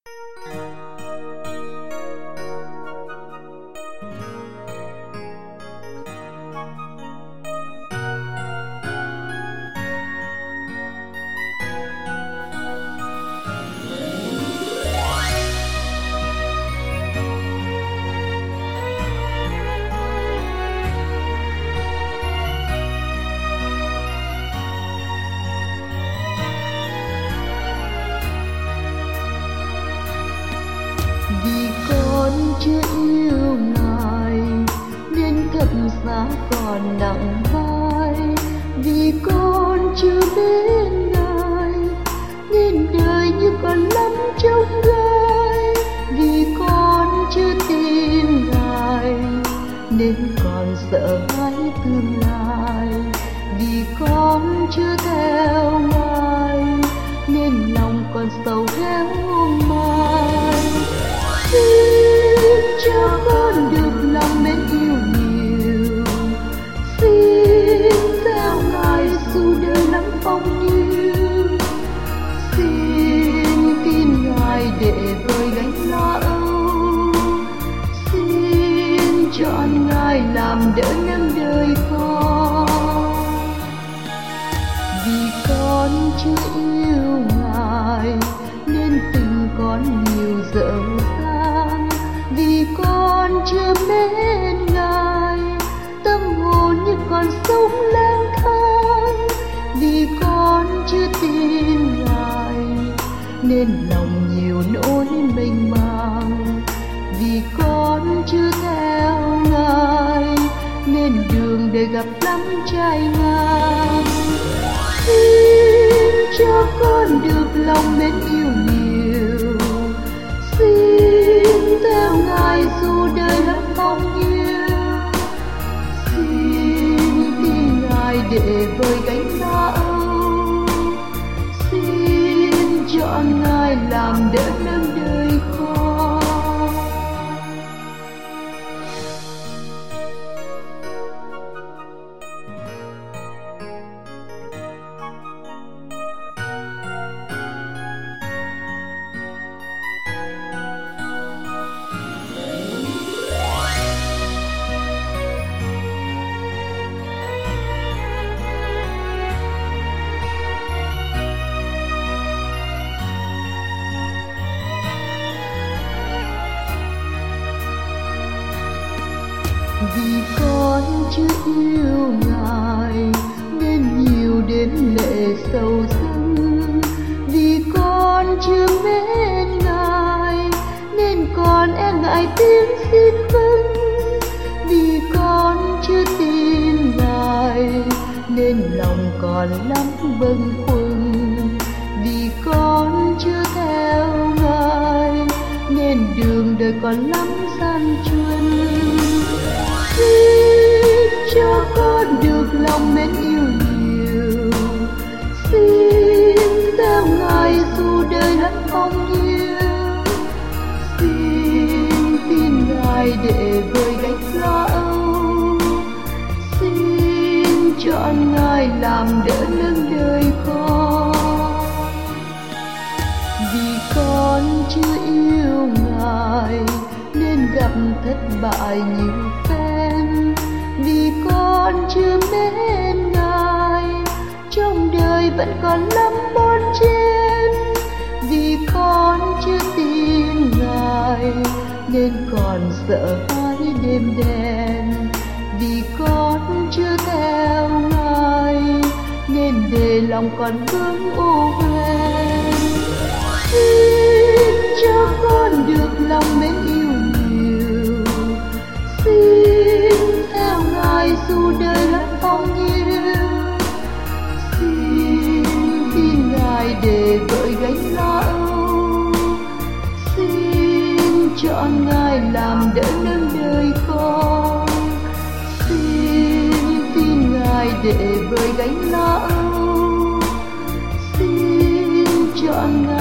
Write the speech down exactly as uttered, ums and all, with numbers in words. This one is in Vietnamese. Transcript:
Vì con chưa yêu Ngài nên thập giá còn nặng vai. Vì con chưa đến Ngài nên đời như còn lắm trông gai. Vì con chưa tin Ngài nên còn sợ hãi tương lai. Vì con chưa theo Ngài nên lòng còn sầu héo mai. Xin cho con được lòng mến yêu nhiều, xin theo Ngài dù đời lắm phong nhiêu. Xin tin Ngài để vơi gánh lo âu, xin chọn Ngài làm đỡ nâng đời con. Vì con chưa yêu Ngài nên tình con nhiều dở dang. Vì con chưa mến Ngài tâm hồn như còn sống lang thang. Vì con chưa tin Ngài nên lòng nhiều nỗi mênh mang. Vì con chưa theo Ngài nên đường đời gặp lắm trái ngang. Xin cho con được lòng mến yêu nhiều, xin theo Ngài dù đời lắm phong nhiêu. Xin tin Ngài để vơi gánh lo âu, xin chọn Ngài làm đỡ nâng đời con. Vì con chưa yêu Ngài nên nhiều đêm lệ sầu dâng. Vì con chưa mến Ngài nên còn e ngại tiếng xin vâng. Vì con chưa tin Ngài nên lòng còn lắm bâng khuâng. Vì con chưa theo Ngài nên đường đời còn lắm gian truân. Xin cho con được lòng mến yêu nhiều, xin theo Ngài dù đời lắm phong nhiêu. Xin tin Ngài để vơi gánh lo âu, xin chọn Ngài làm đỡ nâng đời con. Vì con chưa yêu Ngài nên gặp thất bại nhiều phen. Vì con chưa mến Ngài trong đời vẫn còn lắm bon chen. Vì con chưa tin Ngài nên còn sợ hãi đêm đen. Vì con chưa theo Ngài nên để lòng còn vương u hoen. Xin cho con được lòng mến yêu nhiều, xin theo Ngài dù đời lắm phong nhiêu. Xin tin Ngài để vơi gánh lo âu, xin chọn Ngài làm đỡ nâng đời con. Xin tin Ngài để vơi gánh lo âu, xin chọn Ngài